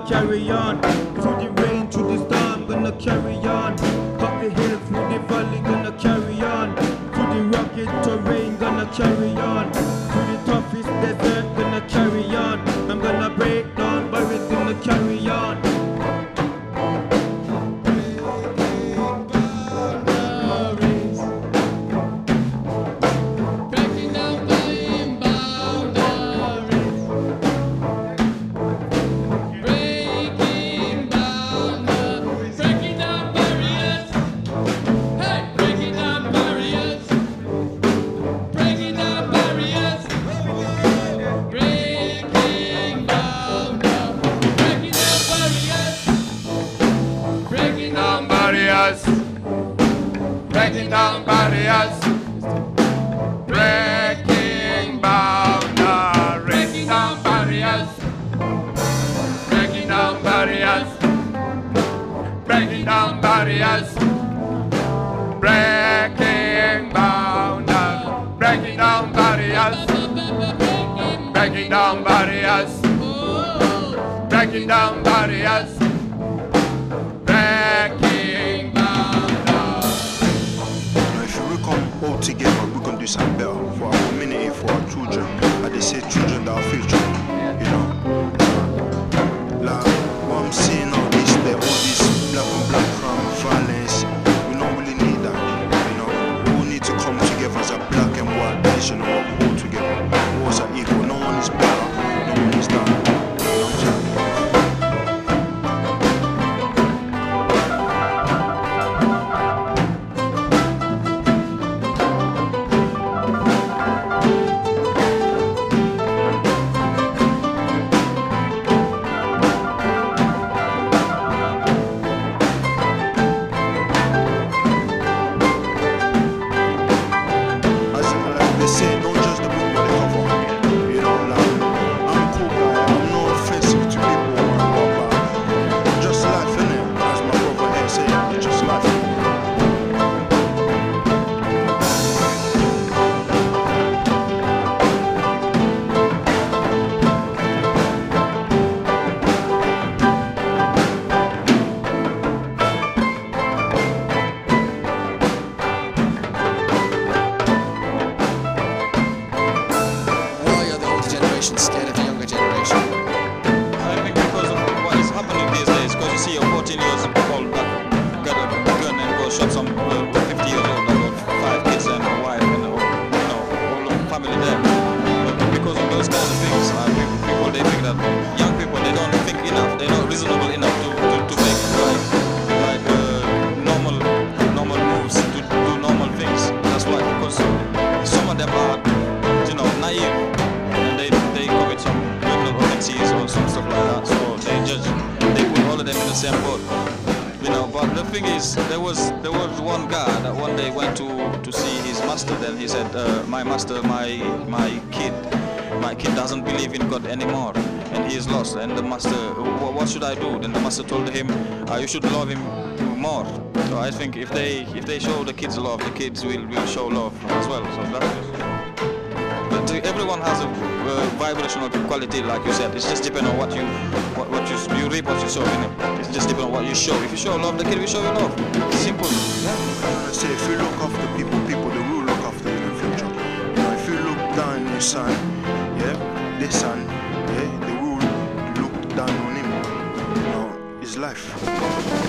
gonna carry on. Through the rain, through the storm, gonna carry on. Up the hill, through the valley, gonna carry on. Through the rugged terrain, gonna carry on. Through the toughest desert, gonna carry on. I'm gonna break down barriers, gonna carry on. Breaking down barriers, breaking boundaries, breaking down barriers, breaking down barriers, breaking down barriers, breaking boundaries, breaking down barriers, breaking down barriers, breaking down barriers, breaking boundaries. If we come all together, we can do something better for our community, for our children. Like they say, children that are future. You know, like what I'm seeing now, this there, all this black on black crime, violence. We don't really need that. You know, we all need to come together as a black and white nation and work all together. Wars are equal. No one is better. No one is down. You know what I'm saying? They say don't judge the book by the cover. You know, like I'm a cool guy. I'm not offensive to people or whatever, but just life, innit? As my brother here said, it's just life. Scared of the younger generation? I think because of what is happening these days, because you see a 14 years old that got a gun and go shot some 50 years old that got 5 kids and a wife and whole family there. But because of those kinds of things, people they think that young people they don't think enough, they're not reasonable enough to make normal moves, to do normal things. That's why, because some of them are naive. They commit some criminal offenses or some stuff like that, so they put all of them in the same boat, you know. But the thing is, there was one guy that one day went to see his master. Then he said, my master, my kid doesn't believe in God anymore, and he is lost. And the master, what should I do? Then the master told him, you should love him more. So I think if they show the kids love, the kids will show love as well. So that's. But everyone has a vibrational quality, like you said. It's just depending on what you reap, what you sow. It's just depending on what you show. If you show love, the kid will show you love. It's simple. Yeah. I say if you look after people they will look after you in the future. You know, if you look down on your son, yeah, this son, yeah, they will look down on him. You know, it's life.